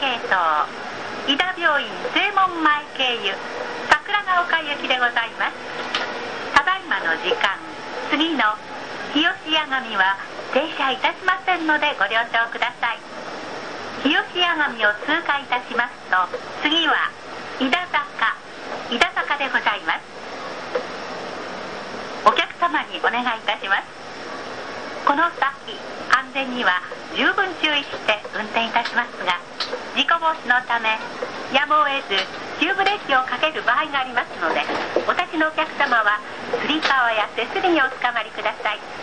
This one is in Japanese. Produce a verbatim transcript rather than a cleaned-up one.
系統井田病院正門前経由桜ヶ丘行きでございます。ただいまの時間、次の日吉谷上は停車いたしませんのでご了承ください。日吉谷上を通過いたしますと、次は井田坂井田坂でございます。お客様にお願いいたします。この先安全には十分注意して運転いたしますが、事故防止のためやむを得ず急ブレーキをかける場合がありますので、お立ちのお客様はつり革や手すりにおつかまりください。